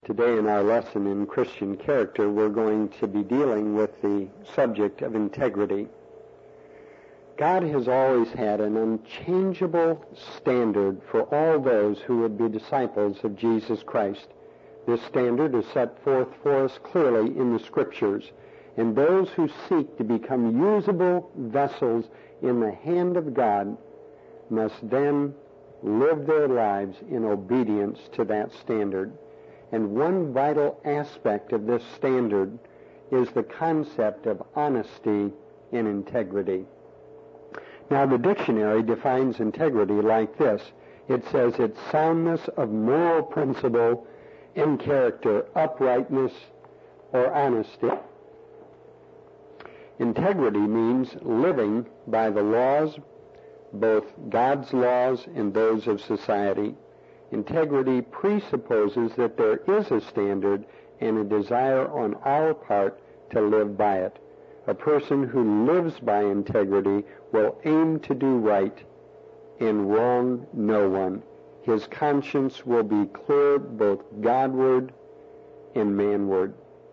Today in our lesson in Christian character, we're going to be dealing with the subject of integrity. God has always had an unchangeable standard for all those who would be disciples of Jesus Christ. This standard is set forth for us clearly in the Scriptures, and those who seek to become usable vessels in the hand of God must then live their lives in obedience to that standard. And one vital aspect of this standard is the concept of honesty and integrity. Now, the dictionary defines integrity like this. It says it's soundness of moral principle and character, uprightness, or honesty. Integrity means living by the laws, both God's laws and those of society. Integrity presupposes that there is a standard and a desire on our part to live by it. A person who lives by integrity will aim to do right and wrong no one. His conscience will be clear both Godward and manward.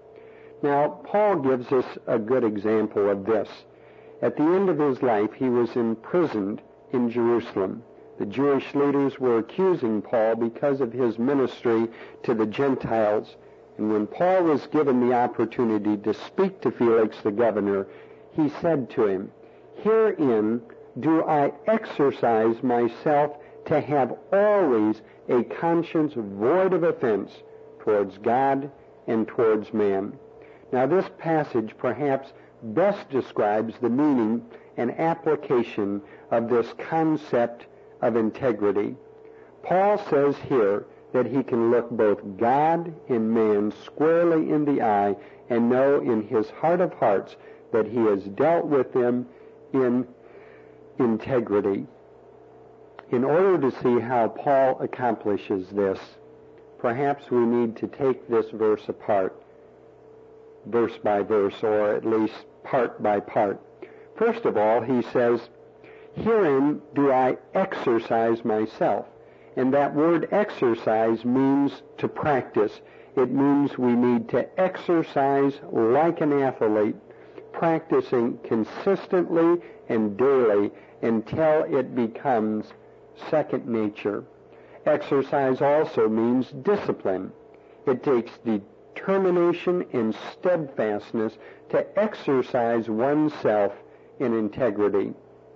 Now, Paul gives us a good example of this. At the end of his life, he was imprisoned in Jerusalem. The Jewish leaders were accusing Paul because of his ministry to the Gentiles. And when Paul was given the opportunity to speak to Felix the governor, he said to him, "Herein do I exercise myself to have always a conscience void of offense towards God and towards man." Now, this passage perhaps best describes the meaning and application of this concept of integrity. Paul says here that he can look both God and man squarely in the eye and know in his heart of hearts that he has dealt with them in integrity. In order to see how Paul accomplishes this, perhaps we need to take this verse apart, verse by verse, or at least part by part. First of all, he says, "Herein do I exercise myself." And that word exercise means to practice. It means we need to exercise like an athlete, practicing consistently and daily until it becomes second nature. Exercise also means discipline. It takes determination and steadfastness to exercise oneself in integrity.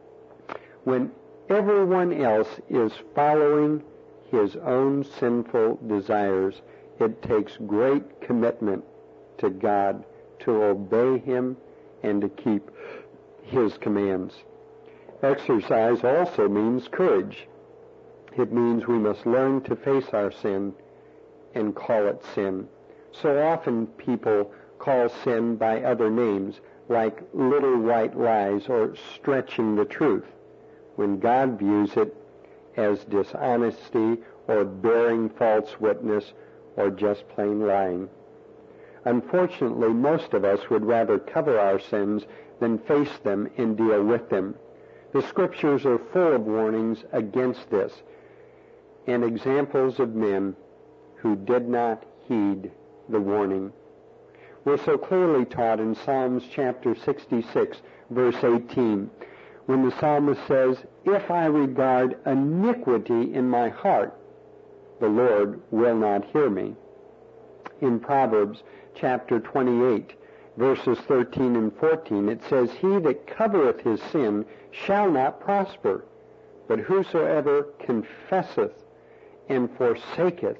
When everyone else is following his own sinful desires, it takes great commitment to God to obey him and to keep his commands. Exercise also means courage. It means we must learn to face our sin and call it sin. So often people call sin by other names, like little white lies or stretching the truth, when God views it as dishonesty or bearing false witness or just plain lying. Unfortunately, most of us would rather cover our sins than face them and deal with them. The Scriptures are full of warnings against this and examples of men who did not heed the warning. We're so clearly taught in Psalms chapter 66, verse 18, when the psalmist says, "If I regard iniquity in my heart, the Lord will not hear me." In Proverbs chapter 28, verses 13 and 14, it says, "He that covereth his sin shall not prosper, but whosoever confesseth and forsaketh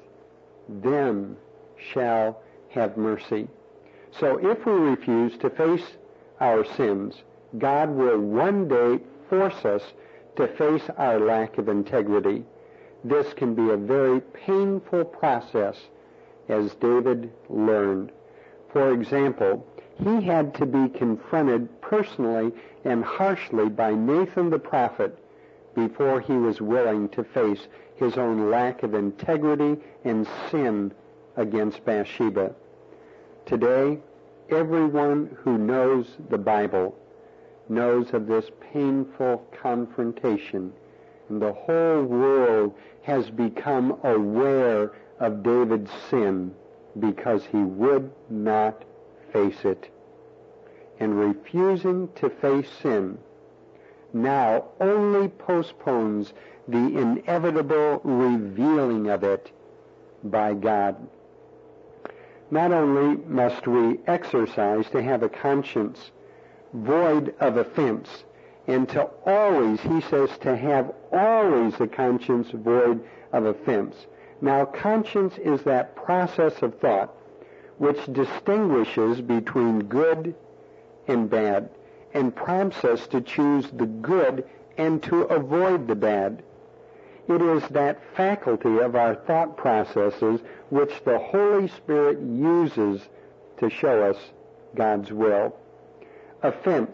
them shall have mercy." So if we refuse to face our sins, God will one day force us to face our lack of integrity. This can be a very painful process, as David learned. For example, he had to be confronted personally and harshly by Nathan the prophet before he was willing to face his own lack of integrity and sin against Bathsheba. Today, everyone who knows the Bible knows of this painful confrontation, and the whole world has become aware of David's sin because he would not face it. And refusing to face sin now only postpones the inevitable revealing of it by God. Not only must we exercise to have a conscience void of offense, and to always, he says, to have always a conscience void of offense. Now, conscience is that process of thought which distinguishes between good and bad, and prompts us to choose the good and to avoid the bad. It is that faculty of our thought processes which the Holy Spirit uses to show us God's will. Offense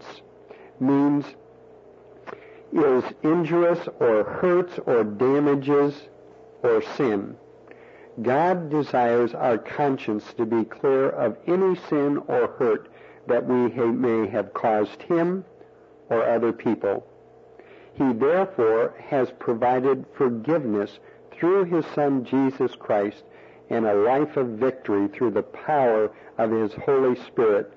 is injurious or hurts or damages or sin. God desires our conscience to be clear of any sin or hurt that we may have caused him or other people. He therefore has provided forgiveness through his Son Jesus Christ and a life of victory through the power of his Holy Spirit.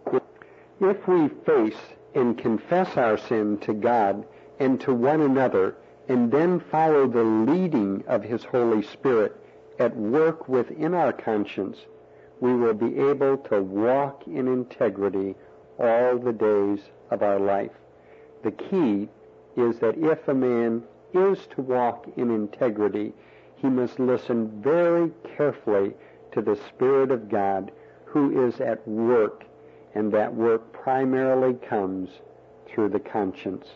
If we face and confess our sin to God and to one another, and then follow the leading of his Holy Spirit at work within our conscience, we will be able to walk in integrity all the days of our life. The key is that if a man is to walk in integrity, he must listen very carefully to the Spirit of God who is at work, and that work primarily comes through the conscience.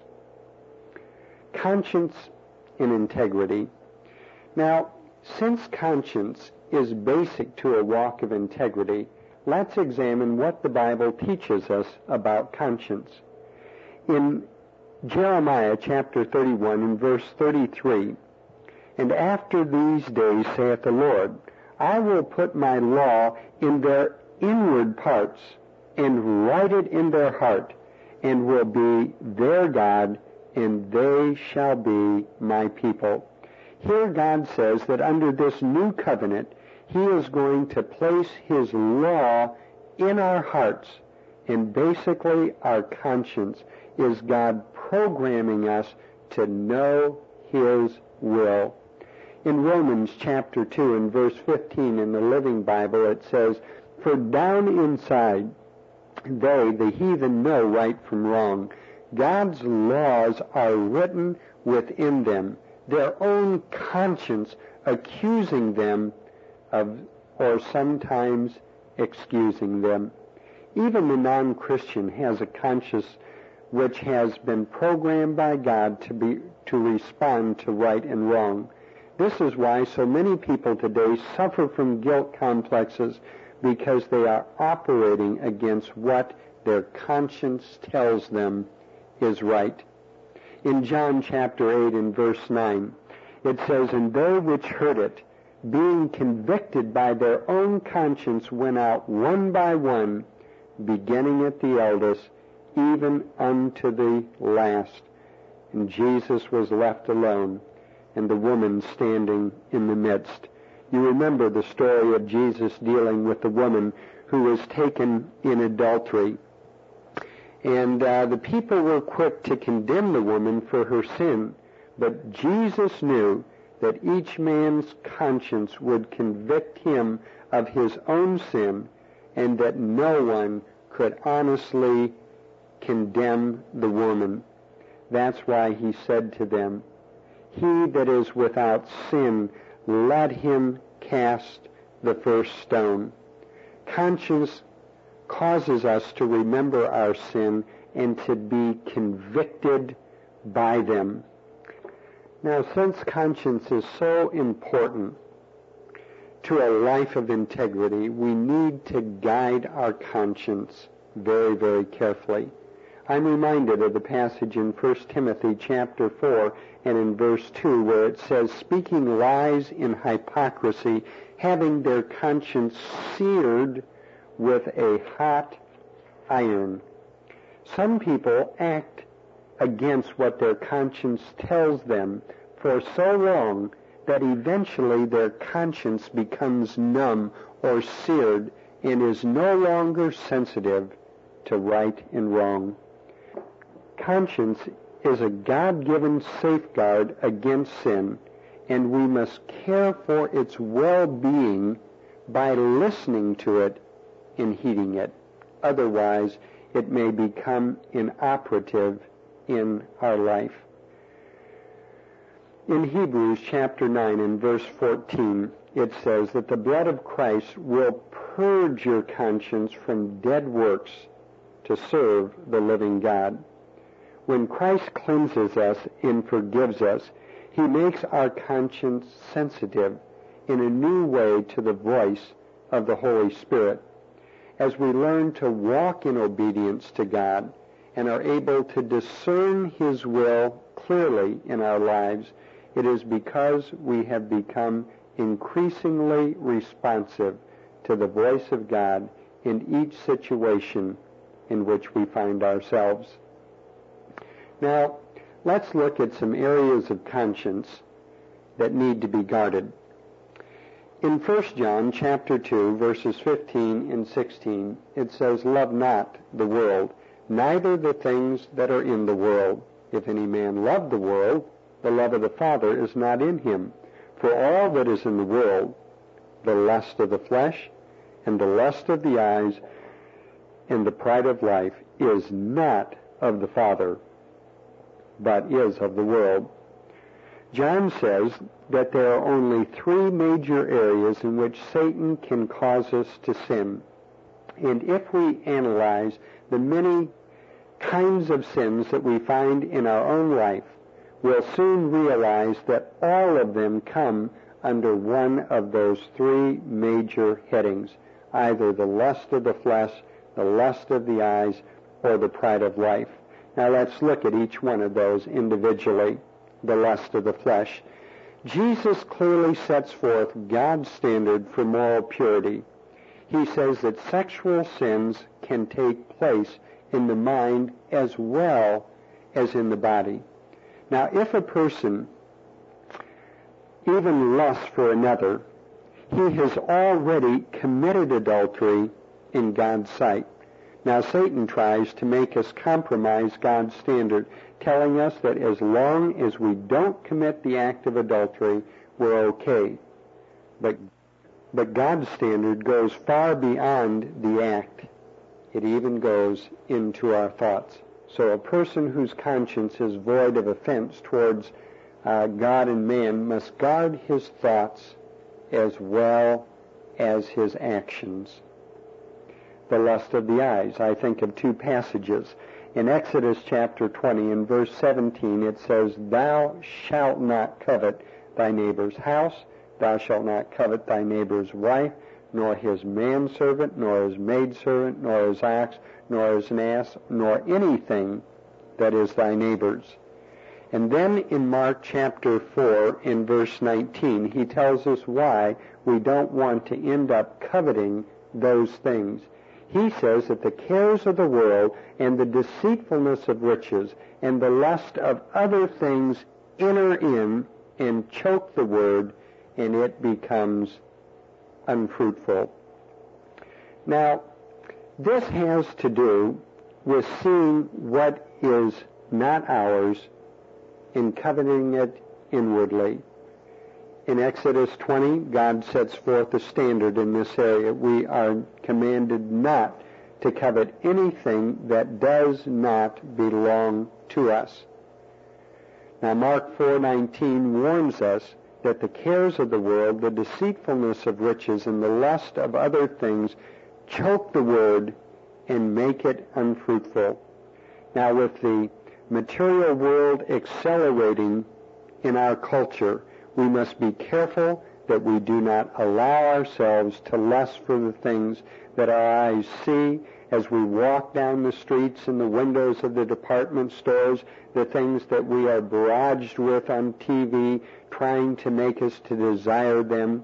Conscience in integrity. Now, since conscience is basic to a walk of integrity, let's examine what the Bible teaches us about conscience. In Jeremiah chapter 31 and verse 33, "And after these days, saith the Lord, I will put my law in their inward parts, and write it in their heart, and will be their God, and they shall be my people." Here God says that under this new covenant, he is going to place his law in our hearts, and basically our conscience is God programming us to know his will. In Romans chapter 2 and verse 15 in the Living Bible, it says, "For down inside they, the heathen, know right from wrong. God's laws are written within them, their own conscience accusing them of, or sometimes excusing them." Even the non-Christian has a conscience which has been programmed by God to respond to right and wrong. This is why so many people today suffer from guilt complexes, because they are operating against what their conscience tells them is right. In John chapter 8 and verse 9, it says, "And they which heard it, being convicted by their own conscience, went out one by one, beginning at the eldest, even unto the last. And Jesus was left alone, and the woman standing in the midst." You remember the story of Jesus dealing with the woman who was taken in adultery. And the people were quick to condemn the woman for her sin, but Jesus knew that each man's conscience would convict him of his own sin, and that no one could honestly condemn the woman. That's why he said to them, "He that is without sin, let him cast the first stone." Conscience causes us to remember our sin and to be convicted by them. Now, since conscience is so important to a life of integrity, we need to guide our conscience very, very carefully. I'm reminded of the passage in 1 Timothy chapter 4 and in verse 2 where it says, "Speaking lies in hypocrisy, having their conscience seared with a hot iron." Some people act against what their conscience tells them for so long that eventually their conscience becomes numb or seared and is no longer sensitive to right and wrong. Conscience is a God-given safeguard against sin, and we must care for its well-being by listening to it and heeding it. Otherwise, it may become inoperative in our life. In Hebrews chapter 9 and verse 14, it says that the blood of Christ will purge your conscience from dead works to serve the living God. When Christ cleanses us and forgives us, he makes our conscience sensitive in a new way to the voice of the Holy Spirit. As we learn to walk in obedience to God and are able to discern his will clearly in our lives, it is because we have become increasingly responsive to the voice of God in each situation in which we find ourselves. Now, let's look at some areas of conscience that need to be guarded. In 1 John chapter 2, verses 15 and 16, it says, "Love not the world, neither the things that are in the world. If any man love the world, the love of the Father is not in him. For all that is in the world, the lust of the flesh, and the lust of the eyes, and the pride of life, is not of the Father, but is of the world." John says that there are only three major areas in which Satan can cause us to sin. And if we analyze the many kinds of sins that we find in our own life, we'll soon realize that all of them come under one of those three major headings, either the lust of the flesh, the lust of the eyes, or the pride of life. Now let's look at each one of those individually. The lust of the flesh. Jesus clearly sets forth God's standard for moral purity. He says that sexual sins can take place in the mind as well as in the body. Now, if a person even lusts for another, he has already committed adultery in God's sight. Now, Satan tries to make us compromise God's standard, telling us that as long as we don't commit the act of adultery, we're okay. But God's standard goes far beyond the act. It even goes into our thoughts. So a person whose conscience is void of offense towards God and man must guard his thoughts as well as his actions. The lust of the eyes. I think of two passages. In Exodus chapter 20 and verse 17 it says, "Thou shalt not covet thy neighbor's house, thou shalt not covet thy neighbor's wife, nor his manservant, nor his maidservant, nor his ox, nor his ass, nor anything that is thy neighbor's." And then in Mark chapter 4 in verse 19 he tells us why we don't want to end up coveting those things. He says that the cares of the world and the deceitfulness of riches and the lust of other things enter in and choke the word, and it becomes unfruitful. Now, this has to do with seeing what is not ours and coveting it inwardly. In Exodus 20, God sets forth a standard in this area. We are commanded not to covet anything that does not belong to us. Now, Mark 4:19 warns us that the cares of the world, the deceitfulness of riches, and the lust of other things choke the word and make it unfruitful. Now, with the material world accelerating in our culture, we must be careful that we do not allow ourselves to lust for the things that our eyes see as we walk down the streets and the windows of the department stores, the things that we are barraged with on TV, trying to make us to desire them.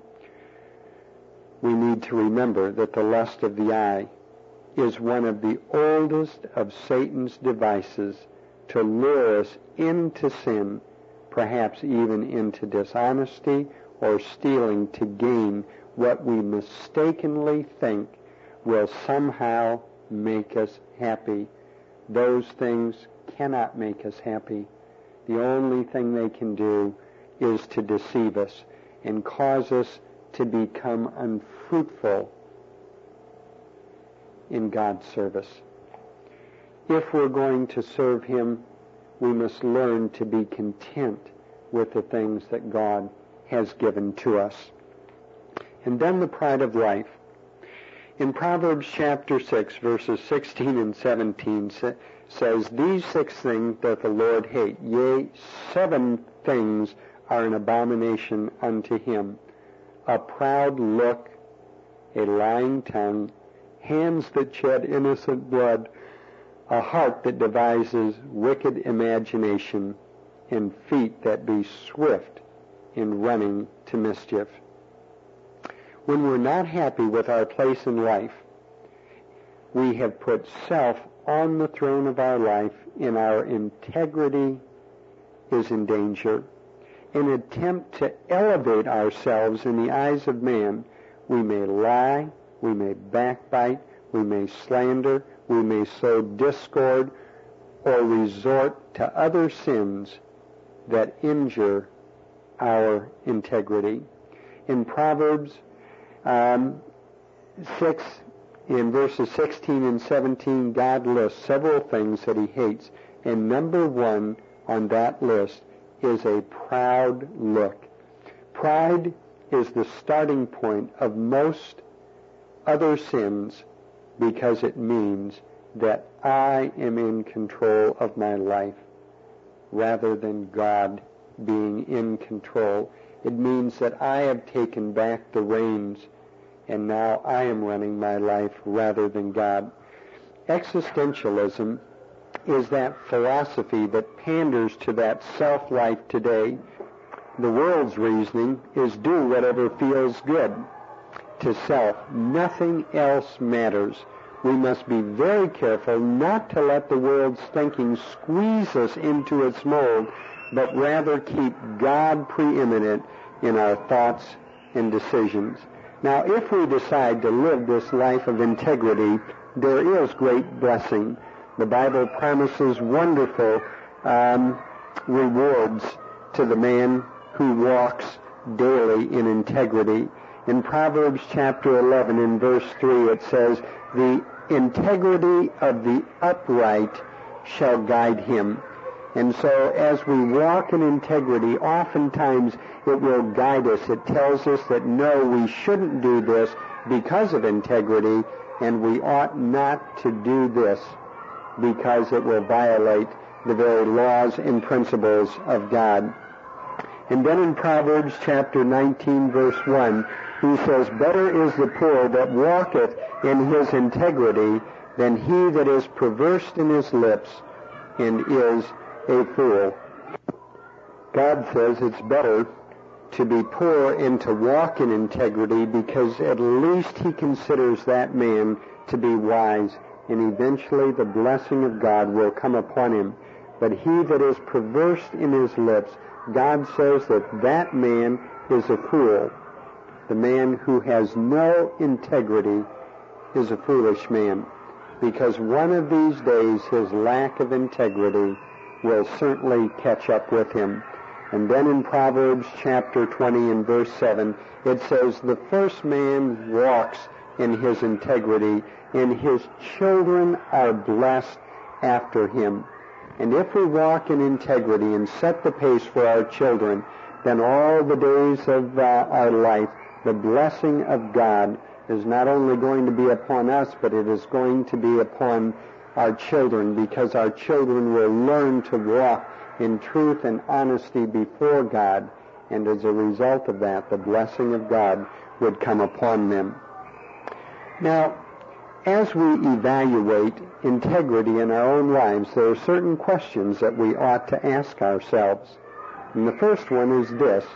We need to remember that the lust of the eye is one of the oldest of Satan's devices to lure us into sin, perhaps even into dishonesty or stealing to gain what we mistakenly think will somehow make us happy. Those things cannot make us happy. The only thing they can do is to deceive us and cause us to become unfruitful in God's service. If we're going to serve Him, we must learn to be content with the things that God has given to us. And then the pride of life. In Proverbs chapter 6, verses 16 and 17 says, "These 6 things doth the Lord hate, yea, 7 things are an abomination unto Him. A proud look, a lying tongue, hands that shed innocent blood, a heart that devises wicked imagination, and feet that be swift in running to mischief." When we're not happy with our place in life, we have put self on the throne of our life, and our integrity is in danger. In an attempt to elevate ourselves in the eyes of man, we may lie, we may backbite, we may slander, we may sow discord, or resort to other sins that injure our integrity. In Proverbs 6, in verses 16 and 17, God lists several things that He hates, and number 1 on that list is a proud look. Pride is the starting point of most other sins because it means that I am in control of my life rather than God being in control. It means that I have taken back the reins and now I am running my life rather than God. Existentialism is that philosophy that panders to that self-life today. The world's reasoning is do whatever feels good to self. Nothing else matters. We must be very careful not to let the world's thinking squeeze us into its mold, but rather keep God preeminent in our thoughts and decisions. Now, if we decide to live this life of integrity, there is great blessing. The Bible promises wonderful rewards to the man who walks daily in integrity. In Proverbs chapter 11, in verse 3, it says, "The integrity of the upright shall guide him." And so as we walk in integrity, oftentimes it will guide us. It tells us that no, we shouldn't do this because of integrity, and we ought not to do this because it will violate the very laws and principles of God. And then in Proverbs chapter 19, verse 1, he says, "Better is the poor that walketh in his integrity than he that is perverse in his lips and is a fool." God says it's better to be poor and to walk in integrity because at least He considers that man to be wise, and eventually the blessing of God will come upon him. But he that is perverse in his lips, God says that that man is a fool. The man who has no integrity is a foolish man, because one of these days his lack of integrity will certainly catch up with him. And then in Proverbs chapter 20 and verse 7, it says, "The first man walks in his integrity, and his children are blessed after him." And if we walk in integrity and set the pace for our children, then all the days of our life, the blessing of God is not only going to be upon us, but it is going to be upon our children, because our children will learn to walk in truth and honesty before God, and as a result of that, the blessing of God would come upon them. Now, as we evaluate integrity in our own lives, there are certain questions that we ought to ask ourselves. And the first one is this: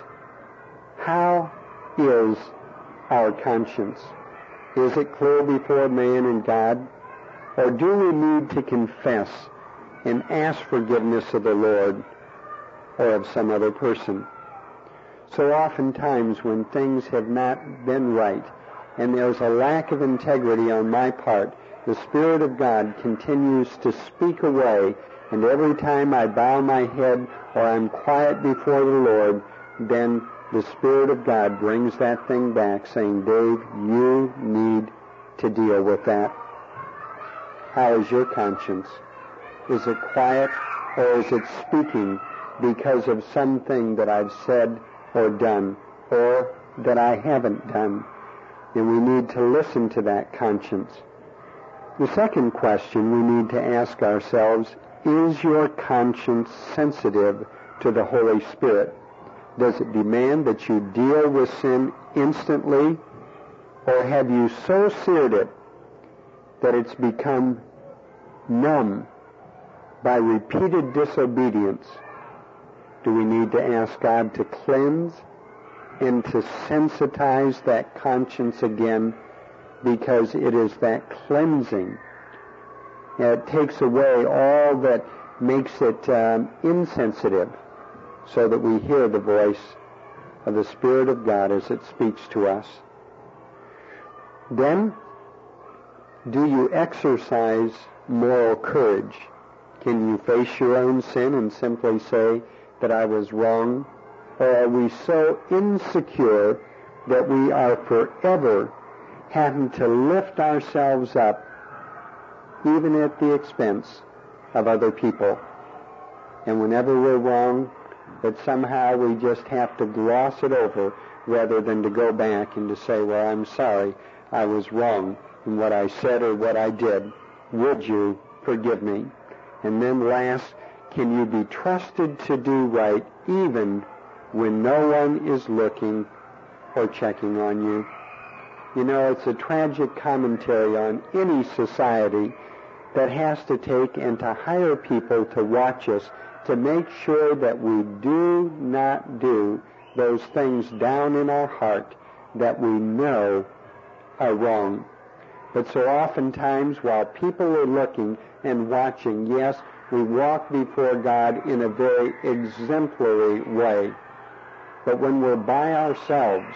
how is our conscience? Is it clear before man and God? Or do we need to confess and ask forgiveness of the Lord? or of some other person. So oftentimes when things have not been right and there's a lack of integrity on my part, the Spirit of God continues to speak away, and every time I bow my head or I'm quiet before the Lord, then the Spirit of God brings that thing back, saying, Dave, you need to deal with that. How is your conscience? Is it quiet, or is it speaking because of something that I've said or done, or that I haven't done? And we need to listen to that conscience. The second question we need to ask ourselves, is your conscience sensitive to the Holy Spirit? Does it demand that you deal with sin instantly, or have you so seared it that it's become numb by repeated disobedience? Do we need to ask God to cleanse and to sensitize that conscience again, because it is that cleansing that takes away all that makes it insensitive, so that we hear the voice of the Spirit of God as it speaks to us. Then, do you exercise moral courage? Can you face your own sin and simply say that I was wrong? Or are we so insecure that we are forever having to lift ourselves up, even at the expense of other people? And whenever we're wrong, that somehow we just have to gloss it over rather than to go back and to say, well, I'm sorry, I was wrong in what I said or what I did. Would you forgive me? And then last, can you be trusted to do right even when no one is looking or checking on you? You know, it's a tragic commentary on any society that has to take and to hire people to watch us to make sure that we do not do those things down in our heart that we know are wrong. But so oftentimes, while people are looking and watching, yes, we walk before God in a very exemplary way. But when we're by ourselves,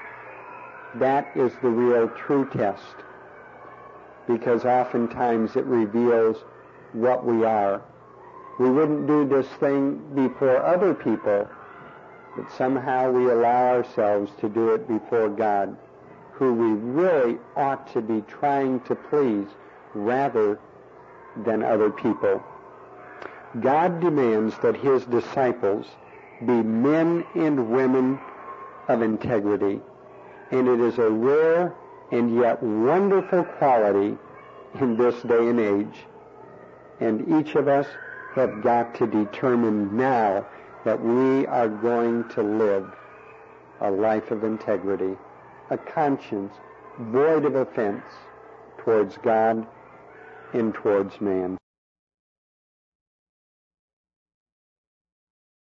that is the real true test, because oftentimes it reveals what we are. We wouldn't do this thing before other people, but somehow we allow ourselves to do it before God, who we really ought to be trying to please rather than other people. God demands that his disciples be men and women of integrity, and it is a rare and yet wonderful quality in this day and age. And each of us have got to determine now that we are going to live a life of integrity, a conscience void of offense towards God and towards man.